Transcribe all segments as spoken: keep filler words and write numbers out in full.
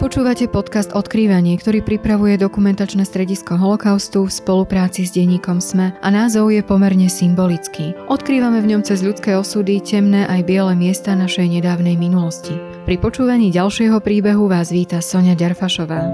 Počúvate podcast Odkrývanie, ktorý pripravuje dokumentačné stredisko holokaustu v spolupráci s denníkom es em e a názov je pomerne symbolický. Odkrývame v ňom cez ľudské osudy temné aj biele miesta našej nedávnej minulosti. Pri počúvaní ďalšieho príbehu vás víta Soňa Ďarfašová.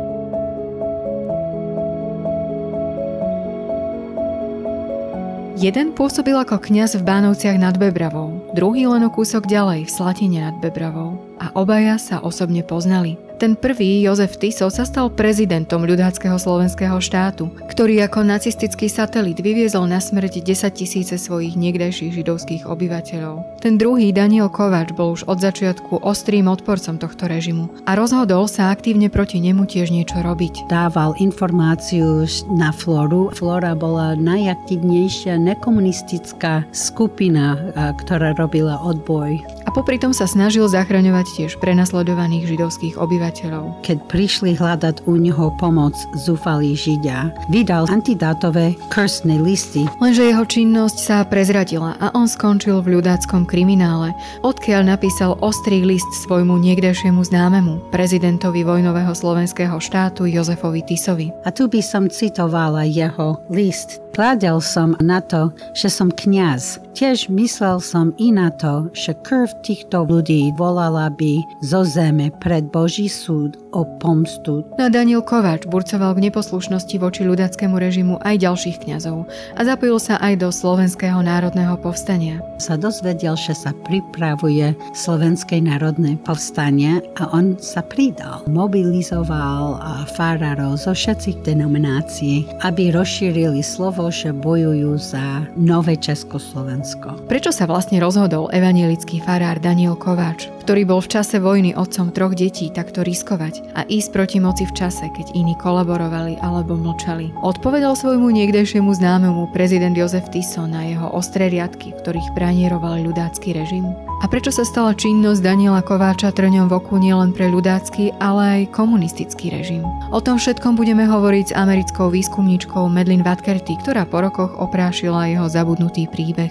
Jeden pôsobil ako kňaz v Bánovciach nad Bebravou, druhý len o kúsok ďalej v Slatine nad Bebravou a obaja sa osobne poznali. Ten prvý, Jozef Tiso, sa stal prezidentom ľudáckeho slovenského štátu, ktorý ako nacistický satelit vyviezol na smrť desaťtisíce svojich niekdajších židovských obyvateľov. Ten druhý, Daniel Kováč, bol už od začiatku ostrým odporcom tohto režimu a rozhodol sa aktívne proti nemu tiež niečo robiť. Dával informáciu na Floru. Flora bola najaktívnejšia nekomunistická skupina, ktorá robila odboj. A popri tom sa snažil zachraňovať tiež prenasledovaných židovských obyvateľov. Keď prišli hľadať u neho pomoc zúfalí Židia, vydal antidátové krstné listy. Lenže jeho činnosť sa prezradila a on skončil v ľudáckom kriminále, odkiaľ napísal ostrý list svojmu niekdejšiemu známemu, prezidentovi vojnového slovenského štátu Jozefovi Tisovi. A tu by som citovala jeho list. Hľadel som na to, že som kňaz. Tiež myslel som i na to, že krv týchto ľudí volala by zo zeme pred Boží súd o pomstu. No a Daniel Kováč burcoval k neposlušnosti voči ľudáckému režimu aj ďalších kňazov a zapojil sa aj do Slovenského národného povstania. Sa dozvedel, že sa pripravuje Slovenské národné povstanie a on sa pridal. Mobilizoval farárov zo všetkých denominácií, aby rozšírili slovo, že bojujú za nové Československo. Prečo sa vlastne rozhodol evanjelický farár Daniel Kováč, ktorý bol v čase vojny otcom troch detí, takto riskovať a ísť proti moci v čase, keď iní kolaborovali alebo mlčali? Odpovedal svojmu niekdejšiemu známemu prezident Jozef Tiso na jeho ostré riadky, v ktorých pranieroval ľudácky režim? A prečo sa stala činnosť Daniela Kováča trňom v oku nielen pre ľudácky, ale aj komunistický režim? O tom všetkom budeme hovoriť s americkou výskumníčkou Madeleine Vatkerty, ktorá po rokoch oprášila jeho zabudnutý príbeh.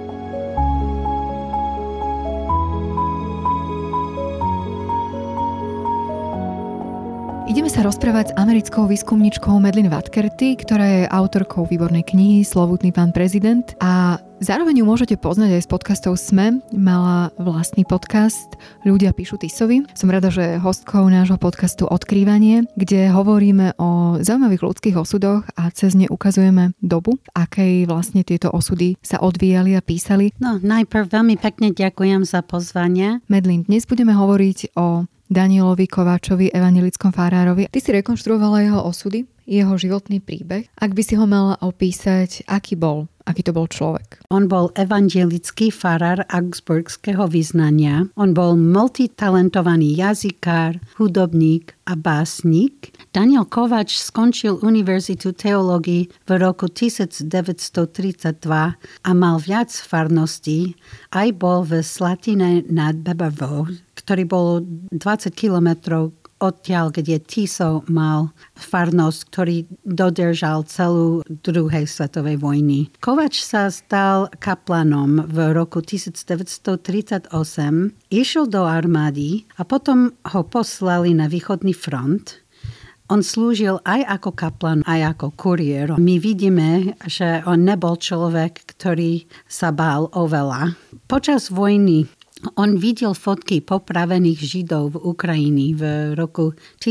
Ideme sa rozprávať s americkou výskumničkou Madeleine Vatkerty, ktorá je autorkou výbornej knihy Slovutný pán prezident a zároveň ju môžete poznať aj z podcastov es em e. Mala vlastný podcast Ľudia píšu Tisovi. Som rada, že je hostkou nášho podcastu Odkrývanie, kde hovoríme o zaujímavých ľudských osudoch a cez ne ukazujeme dobu, v akej vlastne tieto osudy sa odvíjali a písali. No, najprv veľmi pekne ďakujem za pozvanie. Madeleine, dnes budeme hovoriť o Danielovi Kováčovi, evanjelickom farárovi. Ty si rekonštruovala jeho osudy, jeho životný príbeh. Ak by si ho mala opísať, aký bol, aký to bol človek? On bol evanjelický farár augsburského vyznania. On bol multitalentovaný jazykár, hudobník a básnik. Daniel Kováč skončil Univerzitu teológii v roku devätnásťtridsaťdva a mal viac farností. Aj bol v Slatine nad Bebravou, ktorý bol dvadsať kilometrov odtiaľ, kde Tiso mal farnosť, ktorý dodržal celú druhej svetovej vojny. Kováč sa stal kaplanom v roku devätnásťtridsaťosem, išiel do armády a potom ho poslali na východný front. On slúžil aj ako kaplan, aj ako kuriér. My vidíme, že on nebol človek, ktorý sa bál oveľa. Počas vojny on videl fotky popravených Židov v Ukrajine v roku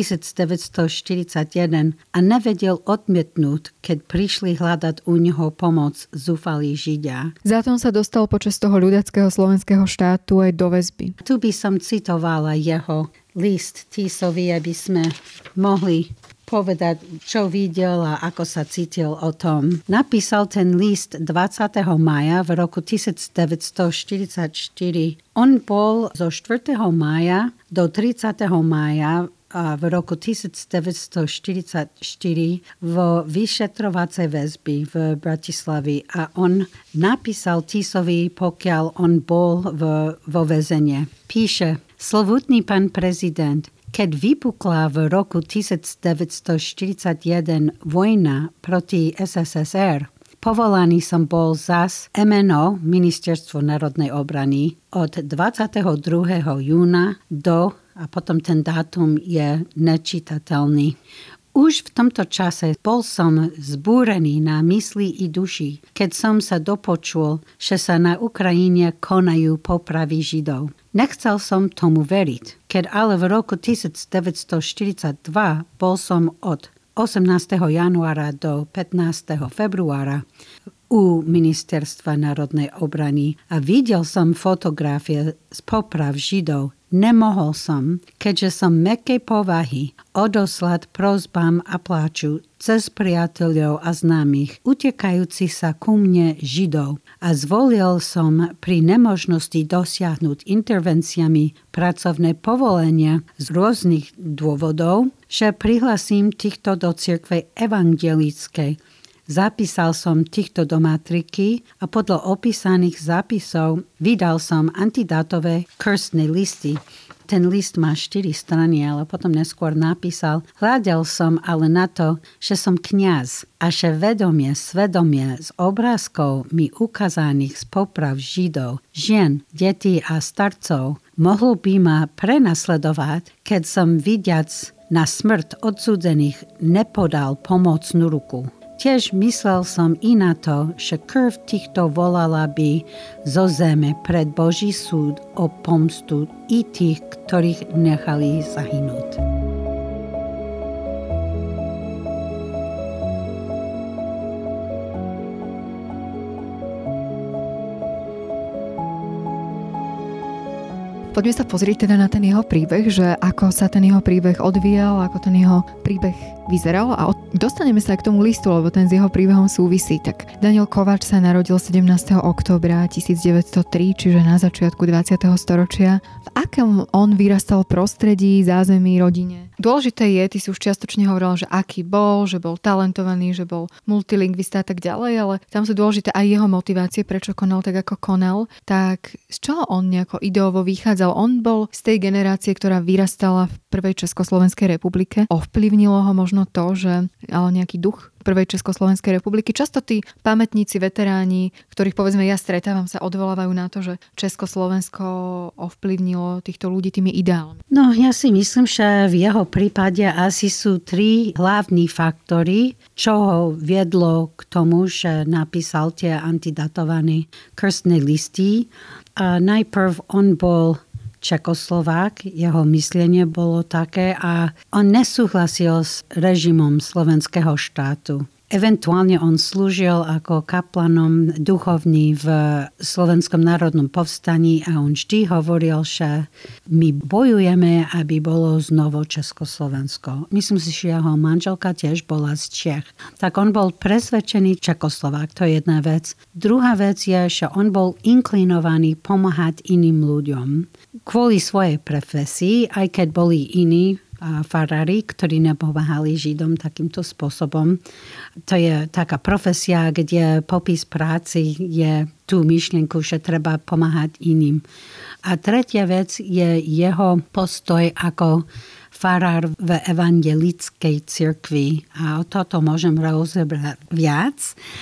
devätnásťštyridsaťjeden a nevedel odmietnúť, keď prišli hľadať u neho pomoc zúfalí Židia. Zátom sa dostal počas toho ľudáckeho slovenského štátu aj do väzby. Tu by som citovala jeho list Tisovi, aby sme mohli povedať, čo videl a ako sa cítil o tom. Napísal ten list dvadsiateho mája v roku devätnásťštyridsaťštyri. On bol zo štvrtého mája do tridsiateho mája v roku devätnásťštyridsaťštyri vo vyšetrovacej väzby v Bratislavi a on napísal Tisovi, pokiaľ on bol v, vo väzenie. Píše: Slovutný pán prezident, keď vypukla v roku devätnásťštyridsaťjeden vojna proti es es es er, povolaný som bol zas em en ó, Ministerstvo národnej obrany, od dvadsiateho druhého júna do a potom ten dátum je nečitateľný. Už v tomto čase bol som zbúrený na mysli i duši, keď som sa dopočul, že sa na Ukrajine konajú popravy Židov. Nechcel som tomu veriť, keď ale v roku devätnásťstoštyridsaťdva bol som od osemnásteho januára do pätnásteho februára u Ministerstva národnej obrany a videl som fotografie z poprav Židov. Nemohol som, keďže som mäkkej povahy, odoslať prosbám a pláču cez priateľov a známych, utekajúcich sa ku mne Židov. A zvolil som pri nemožnosti dosiahnuť intervenciami pracovné povolenia z rôznych dôvodov, že prihlasím týchto do cirkve evangelickej. Zapísal som týchto do matriky a podľa opísaných zápisov vydal som antidátové krstné listy. Ten list má štyri strany, ale potom neskôr napísal: hľadel som ale na to, že som kňaz a že vedomie, svedomie z obrázkov mi ukázaných z poprav Židov, žien, detí a starcov mohlo by ma prenasledovať, keď som vidiac na smrť odsúdených nepodal pomocnú ruku. Tiež myslel som i na to, že krv týchto volala by zo zeme pred Boží súd o pomstu i tých, ktorých nechali zahynúť. Poďme sa pozrieť teda na ten jeho príbeh, že ako sa ten jeho príbeh odvíjal, ako ten jeho príbeh vyzeral a od... dostaneme sa aj k tomu listu, lebo ten s jeho príbehom súvisí. Tak Daniel Kováč sa narodil sedemnásteho októbra tisícdeväťstotri, čiže na začiatku dvadsiateho storočia. V akom on vyrastal prostredí, zázemí, rodine? Dôležité je, ty si už čiastočne hovoril, že aký bol, že bol talentovaný, že bol multilingvista a tak ďalej, ale tam sú dôležité aj jeho motivácie, prečo konal tak, ako konal. Tak z čoho on nejako ideovo vychádzal? On bol z tej generácie, ktorá vyrastala v prvej Československej republike. Ovplyvnilo ho možno to, že ale nejaký duch prvej Československej republiky. Často tí pamätníci, veteráni, ktorých povedzme ja stretávam, sa odvolávajú na to, že Československo ovplyvnilo týchto ľudí tými ideálmi. No ja si myslím, že v jeho prípade asi sú tri hlavní faktory, čo ho viedlo k tomu, že napísal tie antidatované krstné listy. A najprv on bol Čekoslovák, jeho myslenie bolo také a on nesúhlasil s režimom slovenského štátu. Eventuálne on slúžil ako kaplanom duchovný v Slovenskom národnom povstaní a on vždy hovoril, že my bojujeme, aby bolo znovu Československo. Myslím si, že jeho manželka tiež bola z Čech. Tak on bol presvedčený Čekoslovák, to je jedna vec. Druhá vec je, že on bol inklinovaný pomáhať iným ľuďom. Kvôli svojej profesii, aj keď boli iní farári, ktorí nepomáhali Židom takýmto spôsobom. To je taká profesia, kde popis práci je tú myšlienku, že treba pomáhať iným. A tretia vec je jeho postoj ako farár v evangelickej cirkvi. A o toto môžem rozebrať viac.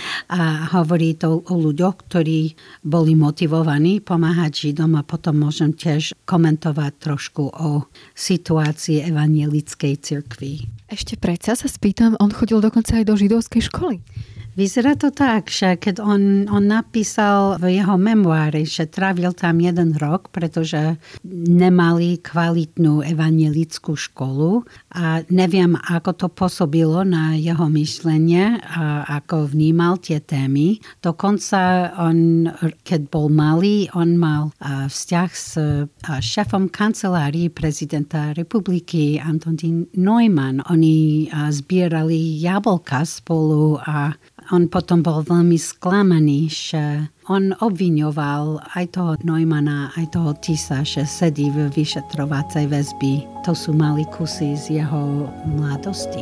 A hovorí to o ľuďoch, ktorí boli motivovaní pomáhať Židom a potom môžem tiež komentovať trošku o situácii evangelickej cirkvi. Ešte predsa sa spýtam, on chodil dokonca aj do židovskej školy. Vyzerá to tak, že keď on, on napísal v jeho memoári, že trávil tam jeden rok, pretože nemali kvalitnú evangelickú školu a neviem, ako to pôsobilo na jeho myšlenie a ako vnímal tie témy. Dokonca on, keď bol malý, on mal vzťah s šéfom kancelárii prezidenta republiky Antonín Neumann. Oni zbierali jablka spolu a on potom bol veľmi sklamaný, že on obviňoval aj toho Neumana, aj toho Tisa, že sedí v vyšetrovacej väzbi. To sú malé kusy z jeho mladosti.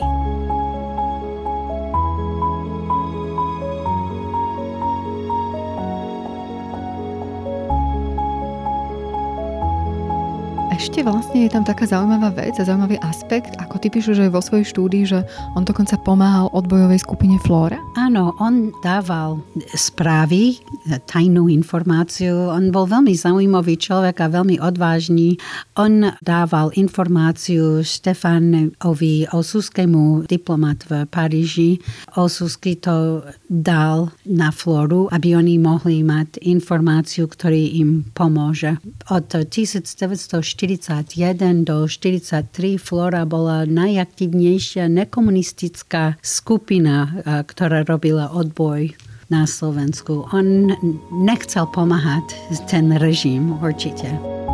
ešte vlastne je tam taká zaujímavá vec a zaujímavý aspekt, ako ty píšeš, že vo svojej štúdii, že on dokonca pomáhal odbojovej skupine Flóra? Áno, on dával správy, tajnú informáciu. On bol veľmi zaujímavý človek a veľmi odvážny. On dával informáciu Štefanovi Osuskému, diplomat v Paríži. Osusky to dal na Flóru, aby oni mohli mať informáciu, ktorý im pomôže. Od devätnásťstoštyridsaťjeden do štyridsaťtri Flóra bola najaktívnejšia nekomunistická skupina, ktorá robila odboj na Slovensku. On nechcel pomáhať ten režim, určite.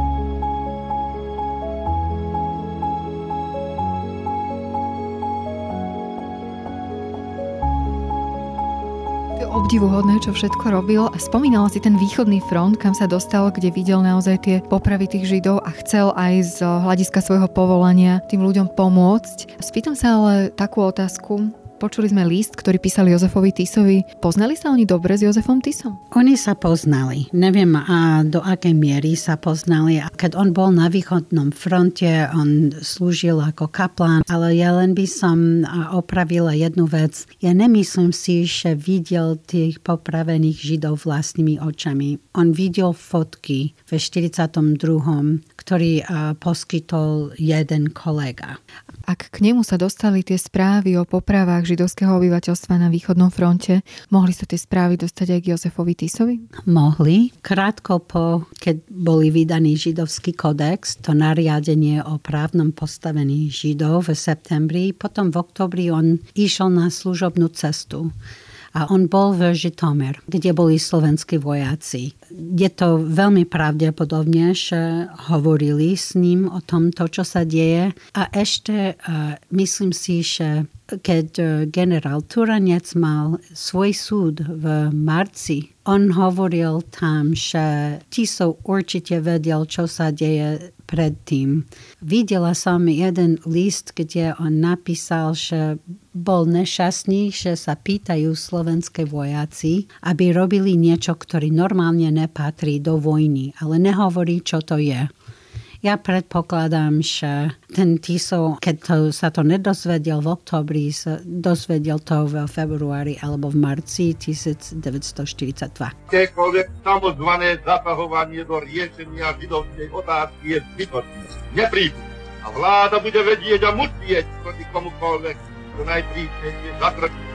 Obdivuhodné, čo všetko robil, a spomínala si ten východný front, kam sa dostal, kde videl naozaj tie popravy tých Židov a chcel aj z hľadiska svojho povolania tým ľuďom pomôcť. Spýtam sa ale takú otázku. Počuli sme list, ktorý písali Jozefovi Tisovi. Poznali sa oni dobre s Jozefom Tisom? Oni sa poznali. Neviem, a do akej miery sa poznali. Keď on bol na východnom fronte, on slúžil ako kaplán, ale ja len by som opravila jednu vec. Ja nemyslím si, že videl tých popravených Židov vlastnými očami. On videl fotky ve štyridsiatom druhom, ktorý poskytol jeden kolega. Ak k nemu sa dostali tie správy o popravách židovského obyvateľstva na východnom fronte, mohli sa tie správy dostať aj k Jozefovi Tisovi? Mohli. Krátko po, keď boli vydaný židovský kodex, to nariadenie o právnom postavení Židov v septembri, potom v oktobri on išiel na služobnú cestu. A on bol v Žitomer, kde boli slovenskí vojaci. Je to veľmi pravdepodobne, že hovorili s ním o tomto, čo sa deje. A ešte uh, myslím si, že keď generál Turanec mal svoj súd v marci, on hovoril tam, že Tiso určite vedel, čo sa deje predtým. Videla som jeden list, kde on napísal, že bol nešťastný, že sa pýtajú slovenské vojaci, aby robili niečo, ktoré normálne nepatrí do vojny, ale nehovorí, čo to je. Ja predpokladám, že ten Tiso, keď to, sa to nedozvedel v oktobri, sa dozvedel to v februári alebo v marci devätnásťstoštyridsaťdva. Akékoľvek samozvané zasahovanie do riešenia židovskej otázky je zbytočné. Neprípustné. A vláda bude vedieť a musieť proti komukoľvek čo najprísnejšie zatrčiť.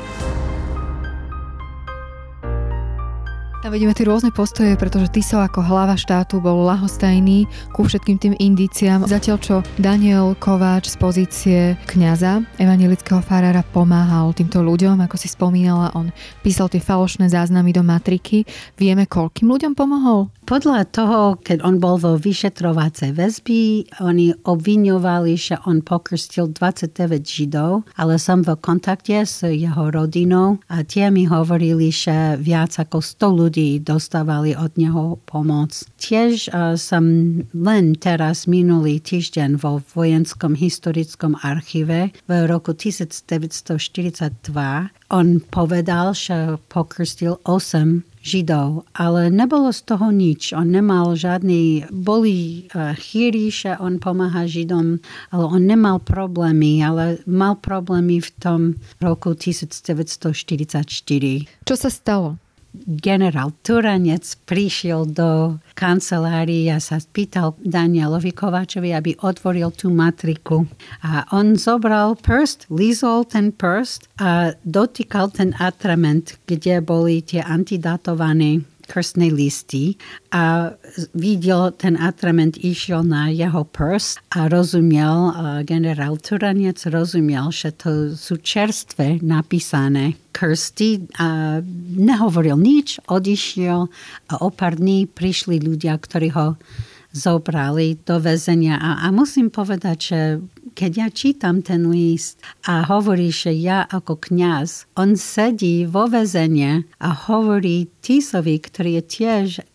Tam vidíme tie rôzne postoje, pretože Tiso ako hlava štátu bol ľahostajný ku všetkým tým indíciám. Zatiaľ, čo Daniel Kováč z pozície kňaza, evanjelického farára, pomáhal týmto ľuďom, ako si spomínala, on písal tie falošné záznamy do matriky. Vieme, koľkým ľuďom pomohol? Podľa toho, keď on bol vo vyšetrovacej väzby, oni obviňovali, že on pokrstil dvadsaťdeväť Židov, ale som v kontakte s jeho rodinou a tie mi hovorili, že viac ako sto ľudí dostávali od neho pomoc. Tiež uh, som len teraz minulý týždeň vo Vojenskom historickom archíve v roku devätnásťstoštyridsaťdva on povedal, že pokrstil osem Židov, ale nebolo z toho nič. On nemal žiadny, boli uh, chýry, že on pomáha Židom, ale on nemal problémy, ale mal problémy v tom roku devätnásťstoštyridsaťštyri. Čo sa stalo? Generál Turanec prišiel do kancelárie a sa spýtal Danielovi Kováčovi, aby otvoril tú matriku. A on zobral prst, lízol ten prst a dotýkal ten atrament, kde boli tie antidatované krstné listy a videl, ten atrament išiel na jeho prst a rozumiel, generál Turanec rozumiel, že to sú čerstvé napísané krsty a nehovoril nič, odišiel a o pár dní prišli ľudia, ktorí ho zobrali do väzenia. A, a musím povedať, že keď ja čítam ten list a hovorí, že ja ako kňaz, on sedí vo väzenie a hovorí Tisovi, ktorý je tiež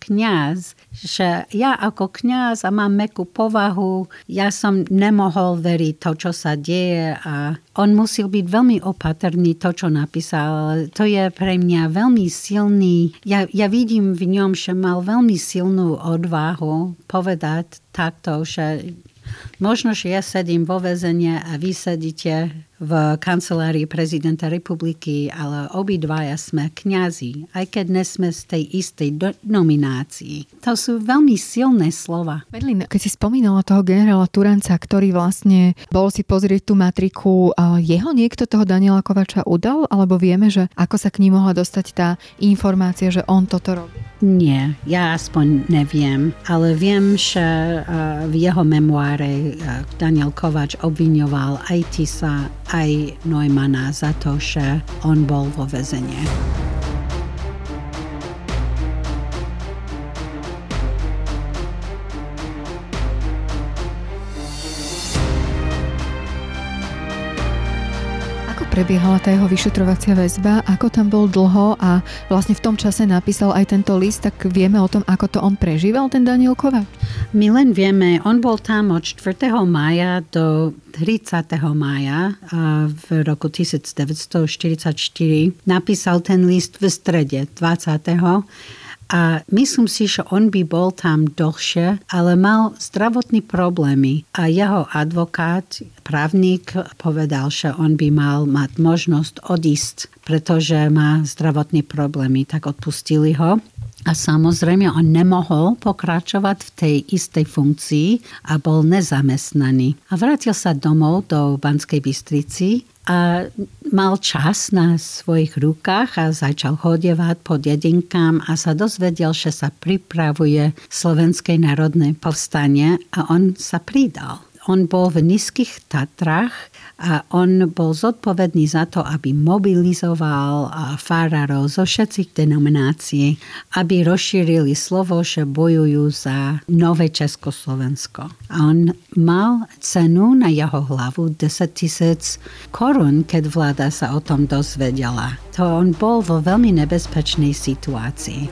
kňaz, že ja ako kňaz a mám mäkkú povahu, ja som nemohol veriť to, čo sa deje a on musel byť veľmi opatrný to, čo napísal. To je pre mňa veľmi silný. Ja, ja vidím v ňom, že mal veľmi silnú odvahu povedať takto, že možno, že ja sedím vo väzení a vy sedíte v kancelárii prezidenta republiky, ale obidvaja sme kňazi, aj keď nesme z tej istej do- nominácii. To sú veľmi silné slova. Medlin, keď si spomínala toho generála Turanca, ktorý vlastne bol si pozrieť tú matriku, jeho niekto toho Daniela Kováča udal? Alebo vieme, že ako sa k ním mohla dostať tá informácia, že on toto robí? Nie, ja aspoň neviem, ale viem, že v jeho memoáre Daniel Kováč obviňoval aj Tisa, aj Neumana za to, že on bol vo väzení. Prebiehala tá jeho vyšetrovacia väzba, ako tam bol dlho a vlastne v tom čase napísal aj tento list, tak vieme o tom, ako to on prežíval, ten Daniel Kováč? My len vieme, on bol tam od štvrtého mája do tridsiateho mája v roku devätnásťstoštyridsaťštyri. Napísal ten list v strede dvadsiateho A myslím si, že on by bol tam dlhšie, ale mal zdravotné problémy. A jeho advokát, právnik, povedal, že on by mal mať možnosť odísť, pretože má zdravotné problémy, tak odpustili ho. A samozrejme, on nemohol pokračovať v tej istej funkcii a bol nezamestnaný. A vrátil sa domov do Banskej Bystrici a mal čas na svojich rukách a začal chodievať po dedinkám a sa dozvedel, že sa pripravuje Slovenské národné povstanie a on sa pridal. On bol v Nízkych Tatrách a on bol zodpovedný za to, aby mobilizoval farárov zo všetkých denominácií, aby rozšírili slovo, že bojujú za nové Československo. A on mal cenu na jeho hlavu desaťtisíc korún, keď vláda sa o tom dozvedela. To on bol vo veľmi nebezpečnej situácii.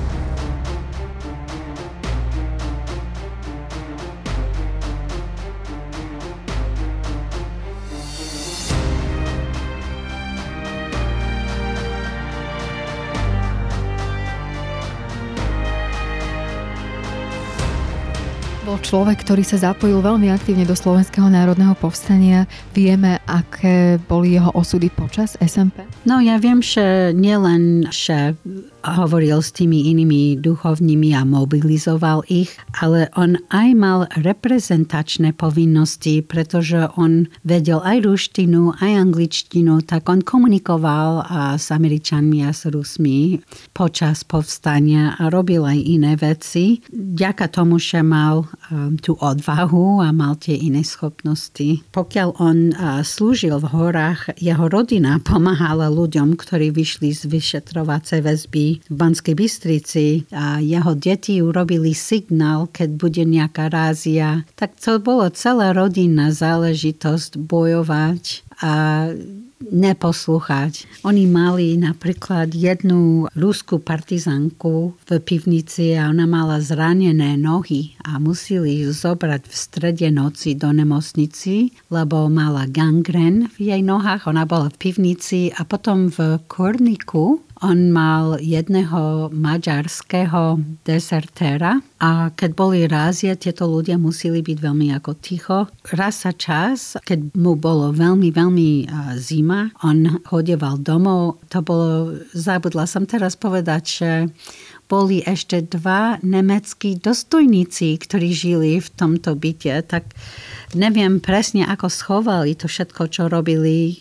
Bol človek, ktorý sa zapojil veľmi aktívne do Slovenského národného povstania. Vieme, aké boli jeho osudy počas es en pé? No ja viem, že nielen, že hovoril s tými inými duchovnými a mobilizoval ich, ale on aj mal reprezentačné povinnosti, pretože on vedel aj ruštinu, aj angličtinu, tak on komunikoval a s Američanmi a s Rusmi počas povstania a robil aj iné veci. Vďaka tomu, že mal um, tú odvahu a mal tie iné schopnosti. Pokiaľ on uh, slúžil v horách, jeho rodina pomáhala ľuďom, ktorí vyšli z vyšetrovacej väzby v Banskej Bystrici a jeho deti urobili signál, keď bude nejaká rázia. Tak to bolo celá rodinná záležitosť bojovať a neposlúchať. Oni mali napríklad jednu ruskú partizanku v pivnici a ona mala zranené nohy a museli ju zobrať v strede noci do nemocnici, lebo mala gangrén v jej nohách. Ona bola v pivnici a potom v kurníku on mal jedného maďarského desertéra a keď boli rázie, tieto ľudia museli byť veľmi ako ticho. Raz sa čas, keď mu bolo veľmi, veľmi zima, on chodieval domov. To bolo, zabudla som teraz povedať, že boli ešte dva nemeckí dôstojníci, ktorí žili v tomto byte. Tak neviem presne, ako schovali to všetko, čo robili.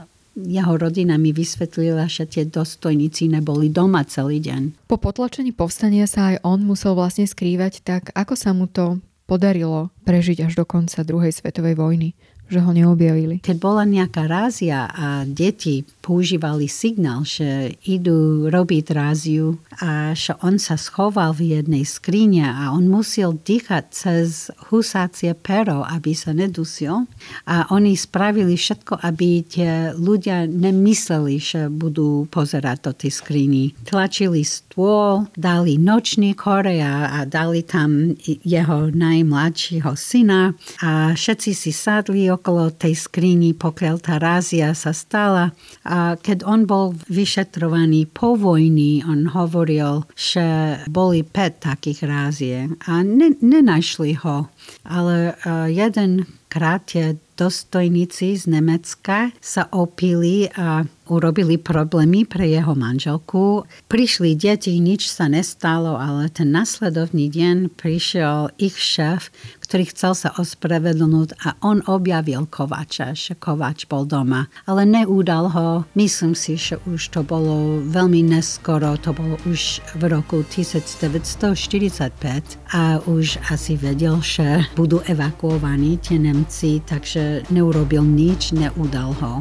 Jeho rodina mi vysvetlila, že tie dôstojníci neboli doma celý deň. Po potlačení povstania sa aj on musel vlastne skrývať, tak ako sa mu to podarilo prežiť až do konca druhej svetovej vojny? že ho neobjavili. Keď bola nejaká rázia a deti používali signál, že idú robiť ráziu a že on sa schoval v jednej skrine a on musel dýchať cez husácie pero, aby sa nedusil. A oni spravili všetko, aby tie ľudia nemysleli, že budú pozerať do tej skrini. Tlačili stôl, dali nočník hore a, a dali tam jeho najmladšieho syna a všetci si sadli okolo tej skrini, pokiaľ tá rázia sa stala. A keď on bol vyšetrovaný po vojni, on hovoril, že boli päť takých rázie a ne, nenašli ho. Ale uh, jeden krát tie dostojníci z Nemecka sa opili a urobili problémy pre jeho manželku. Prišli deti, nič sa nestalo, ale ten nasledovný deň prišiel ich šéf, ktorý chcel sa ospravedlniť a on objavil Kováča, že Kováč bol doma. Ale neudal ho. Myslím si, že už to bolo veľmi neskoro. To bolo už v roku devätnásťstoštyridsaťpäť a už asi vedel, že budú evakuovaní tie Nemci, takže neurobil nič, neudal ho.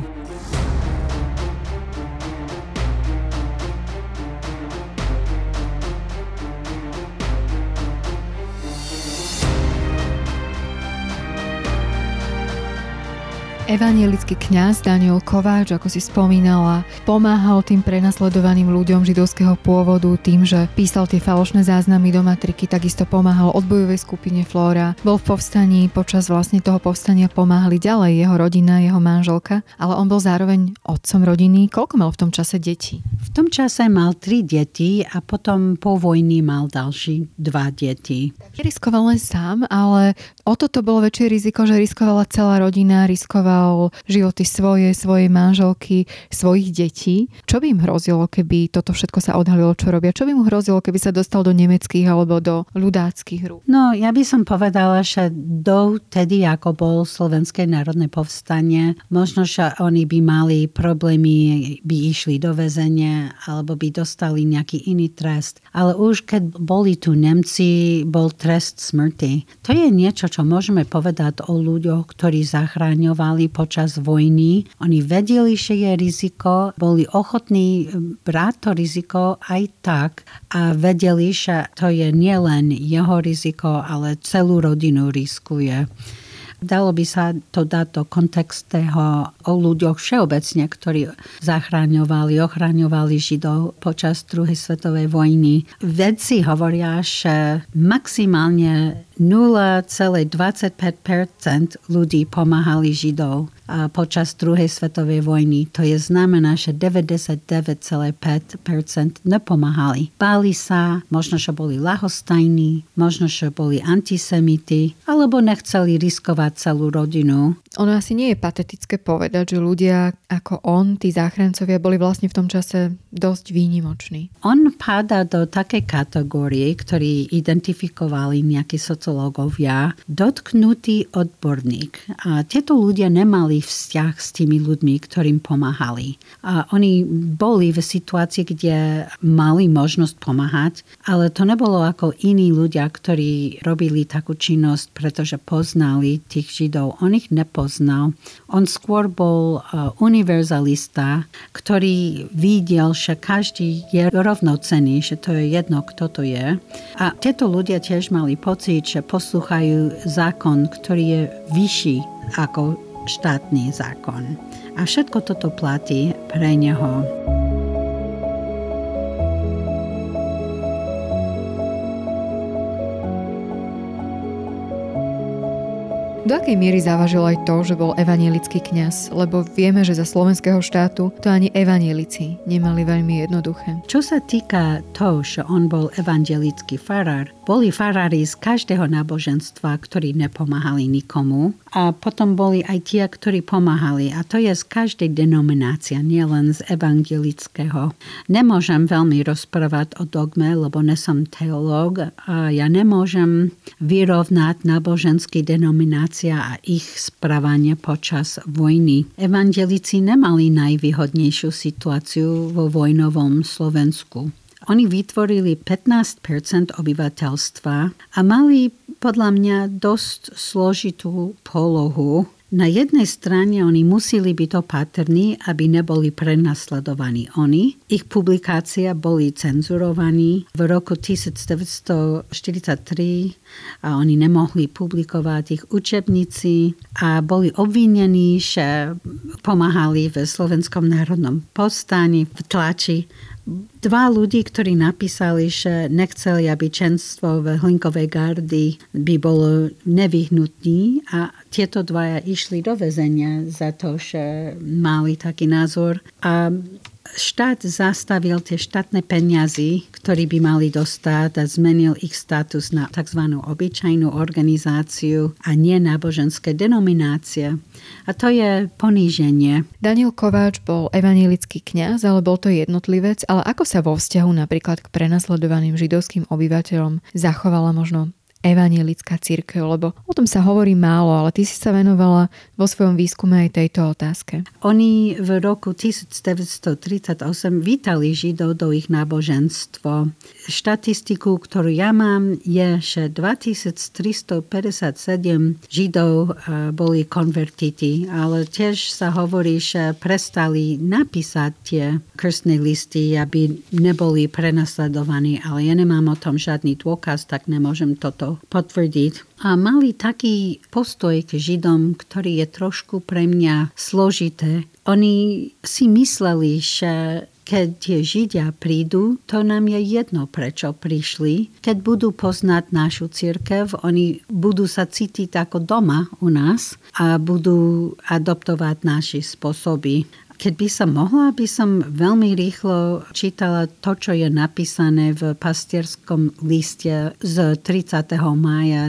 Evanjelický kňaz Daniel Kováč, ako si spomínala, pomáhal tým prenasledovaným ľuďom židovského pôvodu tým, že písal tie falošné záznamy do matriky, takisto pomáhal odbojovej skupine Flóra. Bol v povstaní, počas vlastne toho povstania pomáhali ďalej jeho rodina, jeho manželka, ale on bol zároveň otcom rodiny. Koľko mal v tom čase detí? V tom čase mal tri deti a potom po vojni mal ďalší dva deti. Riskoval len sám, ale o toto bolo väčšie riziko, že riskovala celá rodina, riskoval životy svoje, svojej manželky, svojich detí. Čo by im hrozilo, keby toto všetko sa odhalilo, čo robia? Čo by mu hrozilo, keby sa dostal do nemeckých alebo do ľudáckych rúk? No, ja by som povedala, že dovtedy, ako bol Slovenské národné povstanie, možno, že oni by mali problémy, by išli do väzenia alebo by dostali nejaký iný trest. Ale už keď boli tu Nemci, bol trest smrti. To je niečo, čo môžeme povedať o ľuďoch, ktorí zachráňovali počas vojny. Oni vedeli, že je riziko, boli ochotní brať to riziko aj tak a vedeli, že to je nielen jeho riziko, ale celú rodinu riskuje. Dalo by sa to dať do kontextého o ľuďoch všeobecne, ktorí zachraňovali, ochraňovali Židov počas druhej svetovej vojny. Vedci hovoria, že maximálne nula celá dvadsaťpäť percent ľudí pomáhali Židov počas druhej svetovej vojny. To je znamená, že deväťdesiatdeväť celá päť percent nepomáhali. Báli sa, možno, že boli ľahostajní, možno, že boli antisemiti, alebo nechceli riskovať celú rodinu. Ono asi nie je patetické povedať, že ľudia ako on, tí záchrancovia, boli vlastne v tom čase dosť výnimoční. On páda do takej kategórie, ktorí identifikovali nejakí sociológovia, dotknutý odborník. A tieto ľudia nemali vzťah s tými ľuďmi, ktorým pomáhali. A oni boli v situácii, kde mali možnosť pomáhať, ale to nebolo ako iní ľudia, ktorí robili takú činnosť, pretože poznali tých Židov. On ich nepoznal. On skôr bol uh, univerzalista, ktorý videl, že každý je rovnocenný, že to je jedno, kto to je. A tieto ľudia tiež mali pocit, že poslúchajú zákon, ktorý je vyšší ako štátny zákon. A všetko toto platí pre neho. Do akej miery závažilo aj to, že bol evanjelický kňaz? Lebo vieme, že za slovenského štátu to ani evanjelici nemali veľmi jednoduché. Čo sa týka toho, že on bol evanjelický farár, boli farári z každého náboženstva, ktorí nepomáhali nikomu. A potom boli aj tie, ktorí pomáhali. A to je z každej denominácie, nielen z evanjelického. Nemôžem veľmi rozprávať o dogme, lebo nesom teológ. A ja nemôžem vyrovnať náboženské denominácie a ich správanie počas vojny. Evanjelici nemali najvýhodnejšiu situáciu vo vojnovom Slovensku. Oni vytvorili pätnásť percent obyvateľstva a mali podľa mňa dosť složitú polohu. Na jednej strane oni museli byť opatrní, aby neboli prenasledovaní oni. Ich publikácia boli cenzurovaní v roku devätnásťstoštyridsaťtri a oni nemohli publikovať ich učebnici a boli obvinení, že pomáhali v Slovenskom národnom povstani v tlači. Dva ľudí, ktorí napísali, že nechceli, aby členstvo v Hlinkovej gardy by bolo nevyhnutné a tieto dvaja išli do väzenia za to, že mali taký názor. A štát zastavil tie štátne peniazy, ktoré by mali dostať a zmenil ich status na tzv. Obyčajnú organizáciu a nie náboženské denominácie. A to je poníženie. Daniel Kováč bol evanjelický kňaz, ale bol to jednotlivec, ale ako sa vo vzťahu napríklad k prenasledovaným židovským obyvateľom zachovala možno evanjelická cirkev, lebo o tom sa hovorí málo, ale ty si sa venovala vo svojom výskume aj tejto otázke. Oni v roku devätnásťstotridsaťosem vítali Židov do ich náboženstvo. Štatistiku, ktorú ja mám, je, že dvetisíctristopäťdesiatsedem Židov boli konvertiti, ale tiež sa hovorí, že prestali napísať tie krstné listy, aby neboli prenasledovaní, ale ja nemám o tom žiadny dôkaz, tak nemôžem toto potvrdiť. A mali taký postoj k Židom, ktorý je trošku pre mňa složité. Oni si mysleli, že keď tie Židia prídu, to nám je jedno, prečo prišli. Keď budú poznať našu cirkev, oni budú sa cítiť ako doma u nás a budú adoptovať naše spôsoby. Keď by som mohla, by som veľmi rýchlo čítala to, čo je napísané v pastierskom liste z tridsiateho mája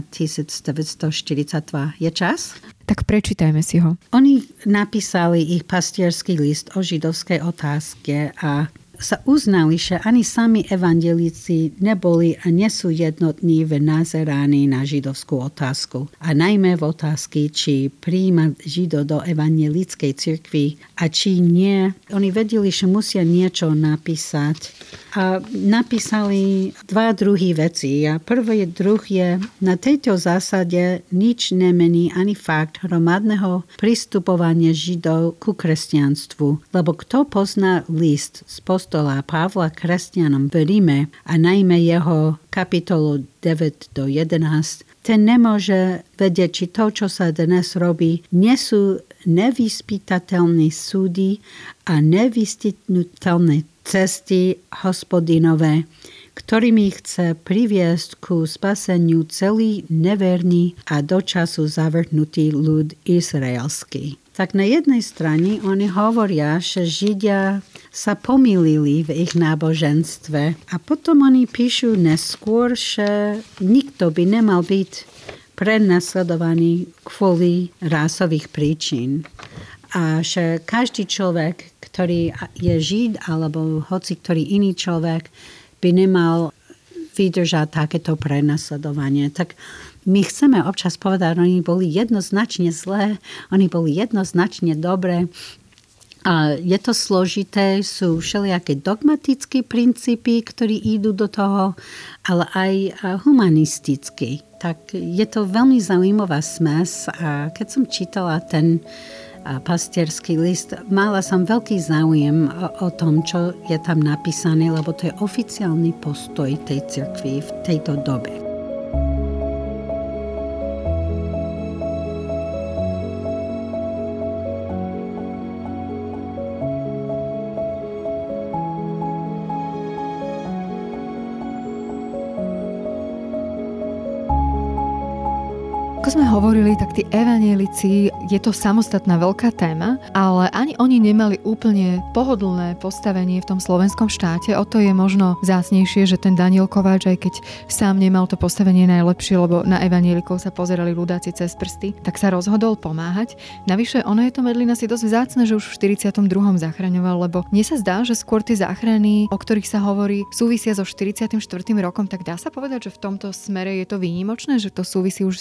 devätnásťstoštyridsaťdva. Je čas? Tak prečítajme si ho. Oni napísali ich pastierský list o židovskej otázke a sa uznali, že ani sami evanjelici neboli a nie sú jednotní v nazeráni na židovskú otázku. A najmä v otázky, či prijíma Židov do evanjelickej cirkvi a či nie. Oni vedeli, že musia niečo napísať. A napísali dva druhy veci. A prvý druh je, na tejto zásade nič nemení ani fakt hromadného pristupovania Židov ku kresťanstvu. Lebo kto pozná list z postola Pavla kresťanom v Ríme a najmä jeho kapitolu deväť do jedenásť, ten nemôže vedieť, či to, čo sa dnes robí, nie sú nevyspytateľné súdy a nevystytnutelné cesty hospodinové, ktorými chce priviesť ku spaseniu celý neverný a dočasu zavrhnutý ľud izraelský. Tak na jednej strane oni hovoria, že Židia sa pomýlili v ich náboženstve a potom oni píšu neskôr, že nikto by nemal byť prenasledovaný kvôli rásových príčin. A že každý človek, ktorý je Žid alebo hoci ktorý iný človek, by nemal vydržať takéto prenasledovanie. Tak my chceme občas povedať, oni boli jednoznačne zlé, oni boli jednoznačne dobré. A je to složité, sú všelijaké dogmatické princípy, ktorí idú do toho, ale aj humanisticky. Tak je to veľmi zaujímavá smes a keď som čítala ten pastierský list, mala som veľký záujem o, o tom, čo je tam napísané, lebo to je oficiálny postoj tej cirkvi v tejto dobe. Ako sme hovorili, tak tí evanjelici, je to samostatná veľká téma, ale ani oni nemali úplne pohodlné postavenie v tom slovenskom štáte. O to je možno vzácnejšie, že ten Daniel Kováč, aj keď sám nemal to postavenie najlepšie, lebo na evanjelikov sa pozerali ľudáci cez prsty, tak sa rozhodol pomáhať. Navyše, ono je to medlina si dosť vzácne, že už v štyridsiatom druhom zachraňoval, lebo mne sa zdá, že skôr tie záchrany, o ktorých sa hovorí, súvisia so štyridsiatym štvrtým rokom, tak dá sa povedať, že v tomto smere je to výnimočné, že to súvisí už s rokom štyridsiatym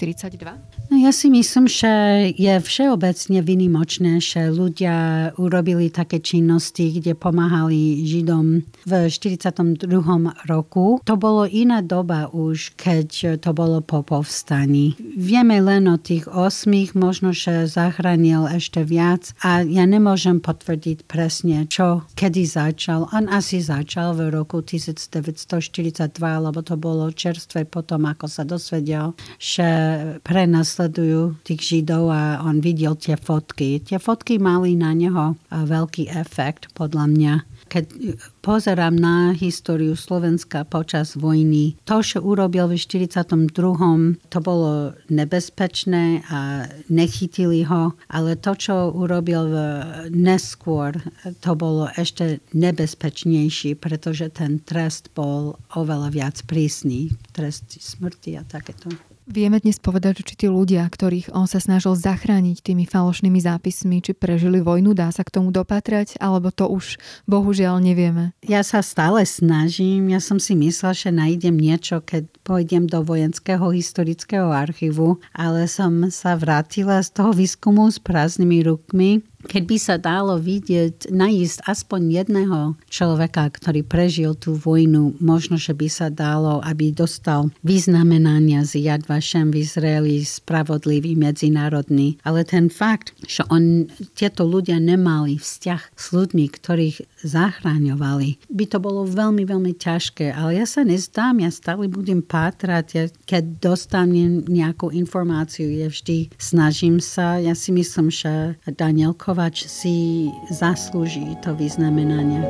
štyridsaťdva? No ja si myslím, že je všeobecne výnimočné, že ľudia urobili také činnosti, kde pomáhali Židom v štyridsiatom druhom roku. To bolo iná doba už, keď to bolo po povstaní. Vieme len o tých osmých, možno, že zachránil ešte viac a ja nemôžem potvrdiť presne, čo kedy začal. On asi začal v roku devätnásťstoštyridsaťdva, lebo to bolo čerstvé potom, ako sa dosvedel, že prenasledujú tých Židov a on videl tie fotky. Tie fotky mali na neho veľký efekt, podľa mňa. Keď pozerám na históriu Slovenska počas vojny, to, čo urobil v štyridsiatom druhom, to bolo nebezpečné a nechytili ho, ale to, čo urobil neskôr, to bolo ešte nebezpečnejší, pretože ten trest bol oveľa viac prísny. Trest smrti a takéto. Vieme dnes povedať, či tí ľudia, ktorých on sa snažil zachrániť tými falošnými zápismi, či prežili vojnu, dá sa k tomu dopatrať, alebo to už bohužiaľ nevieme? Ja sa stále snažím. Ja som si myslela, že nájdem niečo, keď pôjdem do vojenského historického archívu, ale som sa vrátila z toho výskumu s prázdnymi rukmi. Keď by sa dalo vidieť, nájsť aspoň jedného človeka, ktorý prežil tú vojnu, možno, že by sa dalo, aby dostal vyznamenania z Yad Vashem v Izraeli, spravodlivý medzinárodný. Ale ten fakt, že on, tieto ľudia nemali vzťah s ľuďmi, ktorých zachráňovali, by to bolo veľmi, veľmi ťažké. Ale ja sa nezdám, ja stále budem pátrať, ja, keď dostanem nejakú informáciu, ja vždy snažím sa. Ja si myslím, že Daniel Kovač si zaslúži to vyznamenanie.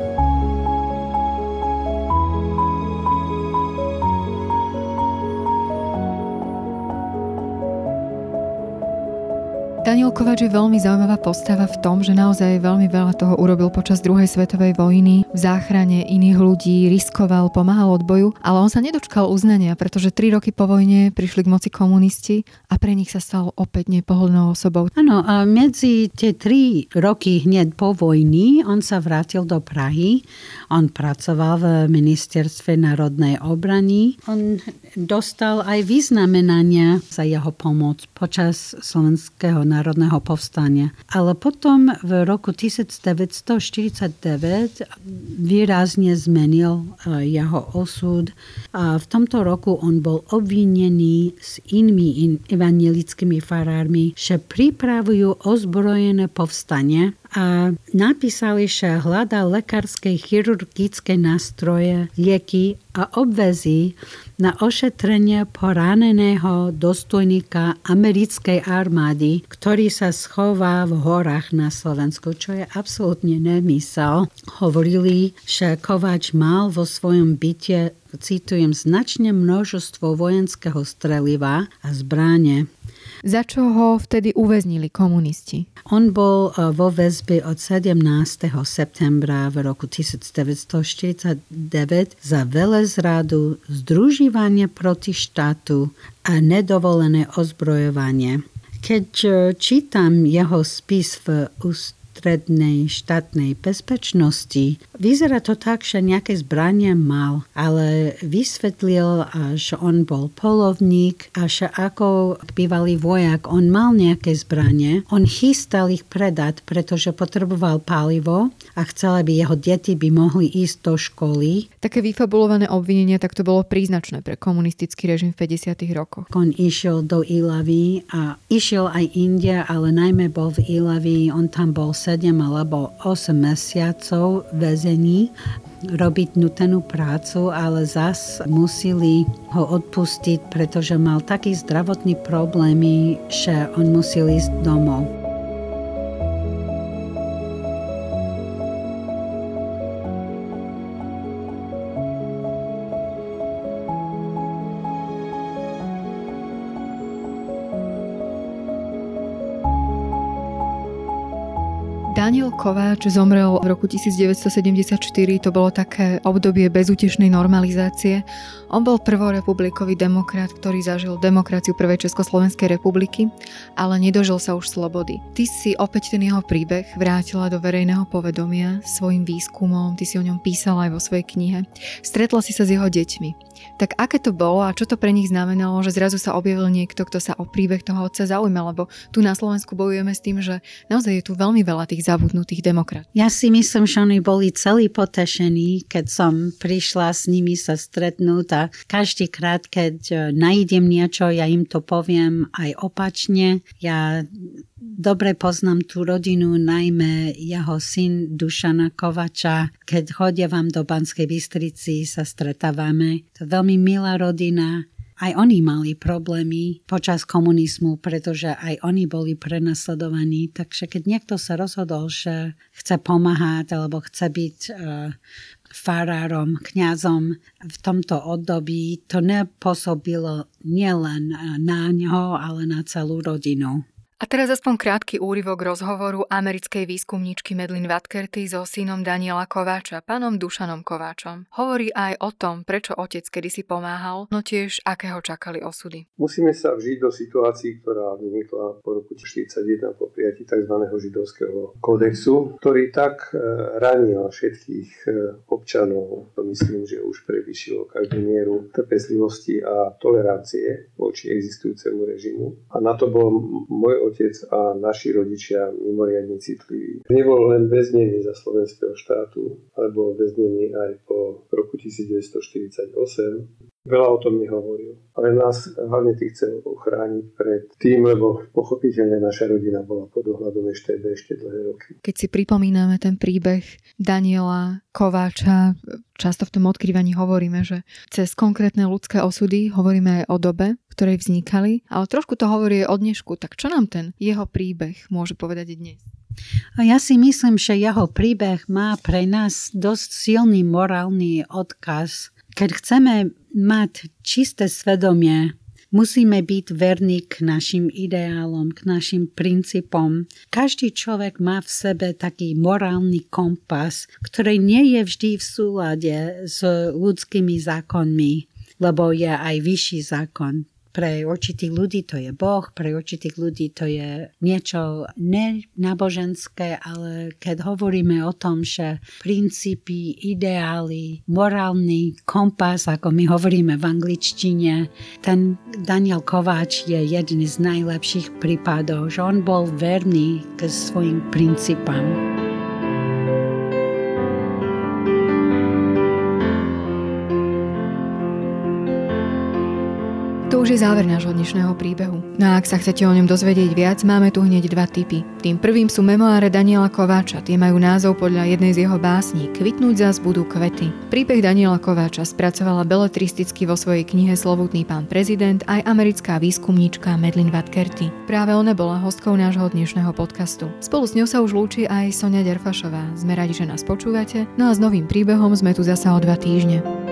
Daniel Kovač je veľmi zaujímavá postava v tom, že naozaj veľmi veľa toho urobil počas druhej svetovej vojny, v záchrane iných ľudí, riskoval, pomáhal odboju, ale on sa nedočkal uznania, pretože tri roky po vojne prišli k moci komunisti a pre nich sa stal opäť nepohodlnou osobou. Áno, a medzi tie tri roky hneď po vojni on sa vrátil do Prahy. On pracoval v ministerstve národnej obrany. On dostal aj vyznamenania za jeho pomoc počas slovenského národného povstania. Ale potom v roku devätnásťstoštyridsaťdeväť výrazne zmenil jeho osud. A v tomto roku on bol obvinený s inými evangelickými farármi, že pripravujú ozbrojené povstanie a napísali, že hľadá lekárske chirurgické nástroje, lieky a obvezy na ošetrenie poraneného dôstojníka americkej armády, ktorý sa schová v horách na Slovensku, čo je absolútne nemysel. Hovorili, že Kovač mal vo svojom byte, citujem, značné množstvo vojenského streliva a zbrane. Za čo ho vtedy uväznili komunisti? On bol vo väzbe od sedemnásteho septembra v roku devätnásťstoštyridsaťdeväť za velezradu, združívanie proti štátu a nedovolené ozbrojovanie. Keď čítam jeho spis v ústrednej štátnej bezpečnosti, vyzerá to tak, že nejaké zbranie mal, ale vysvetlil, že on bol polovník a že ako bývalý vojak, on mal nejaké zbranie. On chystal ich predať, pretože potreboval palivo a chcel, aby jeho deti by mohli ísť do školy. Také vyfabulované obvinenia, tak to bolo príznačné pre komunistický režim v päťdesiatych rokoch. On išiel do Ilavy a išiel aj India, ale najmä bol v Ilavi. On tam bol sedem alebo osem mesiacov väzení, robiť nutenú prácu, ale zas museli ho odpustiť, pretože mal taký zdravotný problémy, že on musel ísť domov. Daniel Kovač zomrel v roku devätnásťstosedemdesiatštyri, to bolo také obdobie bezútešnej normalizácie. On bol prvorepublikový demokrat, ktorý zažil demokraciu prvej Československej republiky, ale nedožil sa už slobody. Ty si opäť ten jeho príbeh vrátila do verejného povedomia svojim výskumom, ty si o ňom písala aj vo svojej knihe. Stretla si sa s jeho deťmi. Tak aké to bolo a čo to pre nich znamenalo, že zrazu sa objavil niekto, kto sa o príbeh toho otca zaujíma, lebo tu na Slovensku bojujeme s tým, že naozaj je tu veľmi veľa tých zabudnutých demokratov. Ja si myslím, že oni boli celí potešení, keď som prišla s nimi sa stretnúť a každý krát, keď nájdem niečo, ja im to poviem aj opačne. Ja dobre poznám tú rodinu, najmä jeho syn Dušana Kovača. Keď chodia vám do Banskej Bystrici, sa stretávame. To je veľmi milá rodina. Aj oni mali problémy počas komunizmu, pretože aj oni boli prenasledovaní. Takže keď niekto sa rozhodol, že chce pomáhať alebo chce byť uh, farárom, kňazom v tomto období, to nepôsobilo nielen na ňo, ale na celú rodinu. A teraz aspoň krátky úryvok rozhovoru americkej výskumníčky Madeleine Wadkerty so synom Daniela Kováča, pánom Dušanom Kováčom. Hovorí aj o tom, prečo otec kedysi pomáhal, no tiež akého čakali osudy. Musíme sa vžiť do situácií, ktorá vynikla po roku štyridsaťjeden po prijatí tzv. Židovského kódexu, ktorý tak ranil všetkých občanov. To myslím, že už prevýšilo každú mieru trpezlivosti a tolerancie voči existujúcemu režimu. A na to bol môj otec a naši rodičia mimoriadne citliví. Nebol len väznený za slovenského štátu, ale bol väznený aj po roku devätnásťstoštyridsaťosem. Veľa o tom nehovoril. Ale nás hlavne tých chcel uchrániť pred tým, lebo pochopiteľne naša rodina bola pod ohľadom ešte, ešte dlhé roky. Keď si pripomíname ten príbeh Daniela Kováča, často v tom odkrývaní hovoríme, že cez konkrétne ľudské osudy hovoríme aj o dobe, v ktorej vznikali, ale trošku to hovorí aj o dnešku. Tak čo nám ten jeho príbeh môže povedať dnes? A ja si myslím, že jeho príbeh má pre nás dosť silný morálny odkaz. Keď chceme mať čisté svedomie, musíme byť verní k našim ideálom, k našim princípom. Každý človek má v sebe taký morálny kompas, ktorý nie je vždy v súlade s ľudskými zákonmi, lebo je aj vyšší zákon. Pre určitých ľudí to je Boh, pre určitých ľudí to je niečo nenáboženské, ale keď hovoríme o tom, že princípy, ideály, morálny kompas, ako my hovoríme v angličtine, ten Daniel Kováč je jeden z najlepších prípadov, že on bol verný k svojim princípam. To už je záver nášho dnešného príbehu. No a ak sa chcete o ňom dozvedieť viac, máme tu hneď dva tipy. Tým prvým sú memoáre Daniela Kováča. Tie majú názov podľa jednej z jeho básní Kvitnúť zas budú kvety. Príbeh Daniela Kováča spracovala beletristicky vo svojej knihe Slovutný pán prezident aj americká výskumníčka Madeleine Wadkerty. Práve ona bola hostkou nášho dnešného podcastu. Spolu s ňou sa už lúči aj Soňa Ďarfašová. Sme radi, že nás počúvate. No a s novým príbehom sme tu zasa o dva týždne.